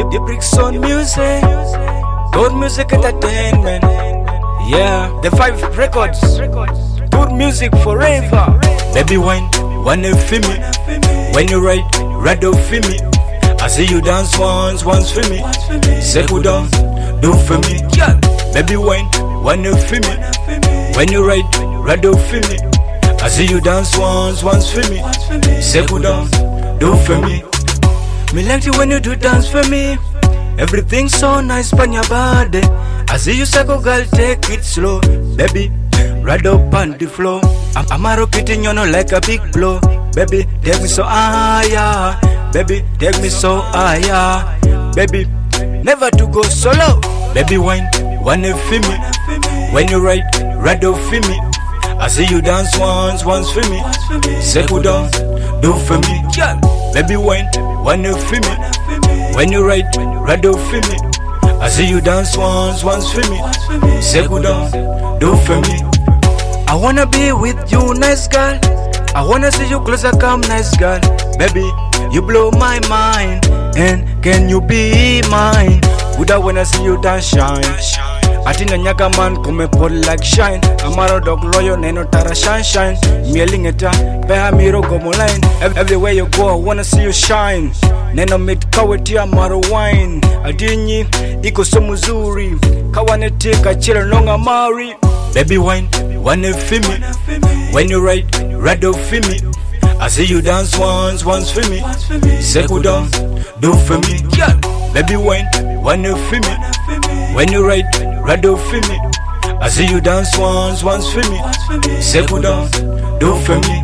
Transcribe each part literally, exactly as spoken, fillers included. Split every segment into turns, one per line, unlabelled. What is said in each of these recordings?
The bricks on music, good music entertainment. Yeah, the five records, good music forever. Baby wine, one for me. When you ride, ride up for me. I see you dance once, once for me. Say go down, do for me. Yeah. Baby wine, one for me. When you ride, ride up for me. I see you dance once, once for me. Say go down, do for me. Me like you when you do dance for me. Everything's so nice on your body. I see you circle, girl, take it slow. Baby, ride up on the floor. I'm, I'm a rocketing, you know, like a big blow. Baby, take me so higher. Baby, take me so higher. Baby, never to go solo. Baby, wine, one for me. When you ride, ride up for me. I see you dance once, once for me. Say go down, do for me. Yeah. Baby, wine, one for me. When you ride, ride up for me. I see you dance once, once for me. Say go down, do for me. I wanna be with you, nice girl. I wanna see you closer, come, nice girl. Baby, you blow my mind. And can you be mine? Would I wanna see you dance, shine? Atina nyaga man kume put like shine. Amaro dog loyo neno tara shine shine. Mieling eta beha miro gomo line. Everywhere you go I wanna see you shine. Neno mit kaweti amaro wine. Adinyi iko so muzuri. Kawanete kachira nonga mari. Baby wine, one for me. When you ride, ride up for me. I see you dance once, once for me. Say go down, do for me. Yeah. Baby wine, one for me. When you ride, ride up for me. I see you dance once, once for me. Say go down, do for me.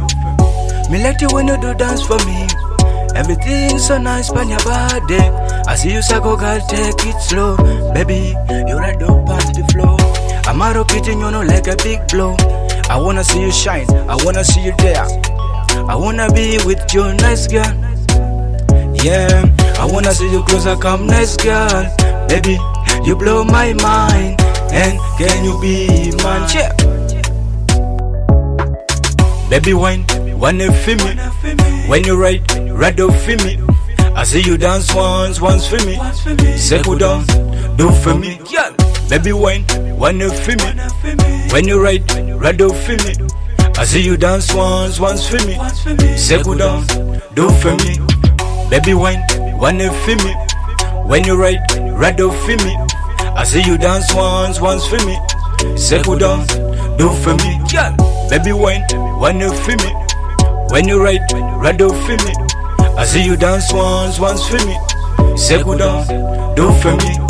Me like you when you do dance for me. Everything's so nice on your body. I see you circle, girl, take it slow. Baby, you ride up on the floor. I'm a rocketing, you know, like a big blow. I wanna see you shine, I wanna see you there. I wanna be with you, nice girl. Yeah, I wanna see you closer, come, nice girl. Baby, you blow my mind. And can you be mine? Yeah. Baby wine, one for me. When you ride, ride up for me. I see you dance once, once for me. Say go down, do for me. Yeah. Baby wine, one for me. When you ride, ride up for me. I see you dance once, once for me. Say go down, do for me. Baby wine, one for me. When you ride, ride up for me. I see you dance once, once for me. Say go down, do for me. Yeah. Baby wine, one for me. When you ride, ride up for me. I see you dance once, once for me. Say go down, do for me.